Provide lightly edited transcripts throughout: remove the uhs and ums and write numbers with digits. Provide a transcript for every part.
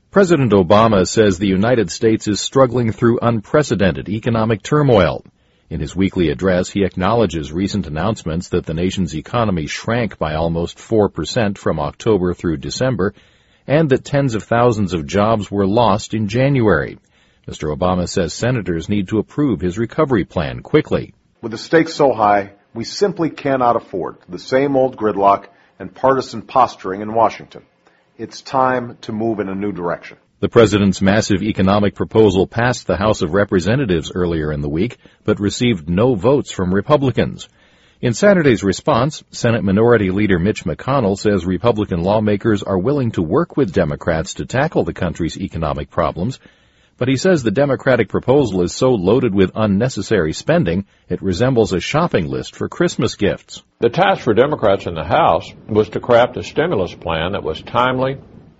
President Obama says the United States is struggling through unprecedented economic turmoil. In his weekly address, he acknowledges recent announcements that the nation's economy shrank by almost 4% from October through December, and that tens of thousands of jobs were lost in January. Mr. Obama says senators need to approve his recovery plan quickly. With the stakes so high, we simply cannot afford the same old gridlock and partisan posturing in Washington. It's time to move in a new direction. The president's massive economic proposal passed the House of Representatives earlier in the week, but received no votes from Republicans. In Saturday's response, Senate Minority Leader Mitch McConnell says Republican lawmakers are willing to work with Democrats to tackle the country's economic problems, but he says the Democratic proposal is so loaded with unnecessary spending, it resembles a shopping list for Christmas gifts. The task for Democrats in the House was to craft a stimulus plan that was timely,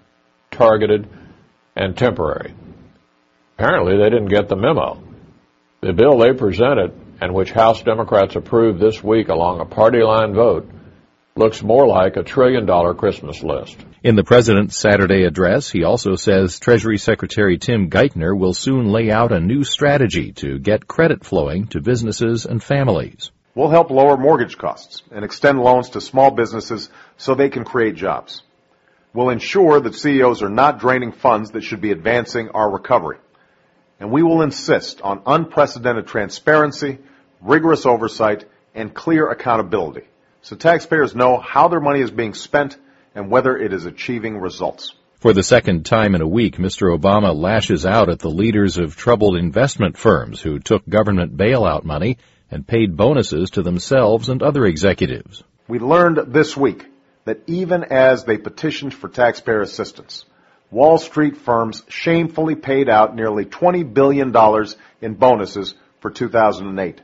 targeted, and temporary. Apparently, they didn't get the memo. The bill they presented, and which House Democrats approved this week along a party line vote, looks more like a $1 trillion Christmas list. In the president's Saturday address, he also says Treasury Secretary Tim Geithner will soon lay out a new strategy to get credit flowing to businesses and families. We'll help lower mortgage costs and extend loans to small businesses so they can create jobs. We'll ensure that CEOs are not draining funds that should be advancing our recovery. And we will insist on unprecedented transparency, rigorous oversight, and clear accountability, so taxpayers know how their money is being spent and whether it is achieving results. For the second time in a week, Mr. Obama lashes out at the leaders of troubled investment firms who took government bailout money and paid bonuses to themselves and other executives. We learned this week that even as they petitioned for taxpayer assistance, Wall Street firms shamefully paid out nearly $20 billion in bonuses for 2008.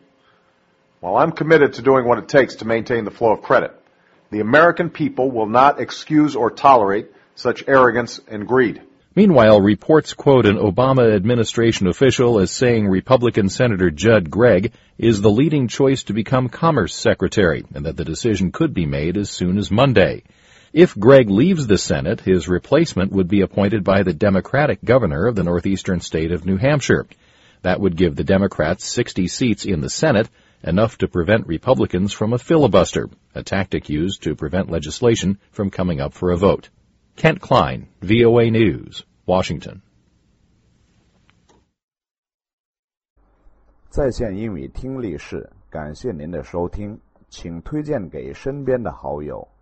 While I'm committed to doing what it takes to maintain the flow of credit, the American people will not excuse or tolerate such arrogance and greed. Meanwhile, reports quote an Obama administration official as saying Republican Senator Judd Gregg is the leading choice to become Commerce Secretary, and that the decision could be made as soon as Monday. If Gregg leaves the Senate, his replacement would be appointed by the Democratic governor of the northeastern state of New Hampshire. That would give the Democrats 60 seats in the Senate, enough to prevent Republicans from a filibuster, a tactic used to prevent legislation from coming up for a vote. Kent Klein, VOA News, Washington. 在线英语听力室，感谢您的收听，请推荐给身边的好友。